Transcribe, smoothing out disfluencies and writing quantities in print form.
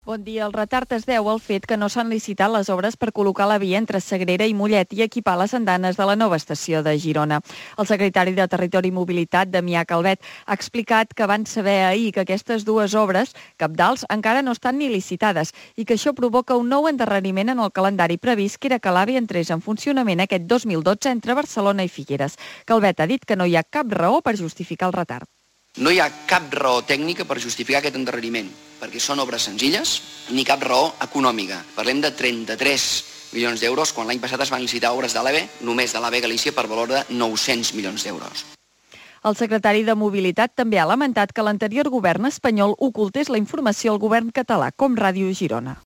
Bon dia. El retard es deu al fet que no s'han licitat les obres per col·locar la via entre Sagrera i Mollet i equipar les andanes de la nova estació de Girona. El secretari de Territori i Mobilitat, Damià Calvet, ha explicat que van saber ahir que aquestes dues obres, cabdals, encara no estan ni licitades i que això provoca un nou endarreriment en el calendari previst, que era que l'AVE entrés en funcionament aquest 2012 entre Barcelona i Figueres. Calvet ha dit que no hi ha cap raó per justificar el retard. No hi ha cap raó tècnica per justificar aquest endarreriment, perquè són obres senzilles, ni cap raó econòmica. Parlem de 33 milions d'euros, quan l'any passat es van licitar obres de l'AVE, només de l'AVE Galícia, per valor de 900 milions d'euros. El secretari de Mobilitat també ha lamentat que l'anterior govern espanyol ocultés la informació al govern català, com Ràdio Girona.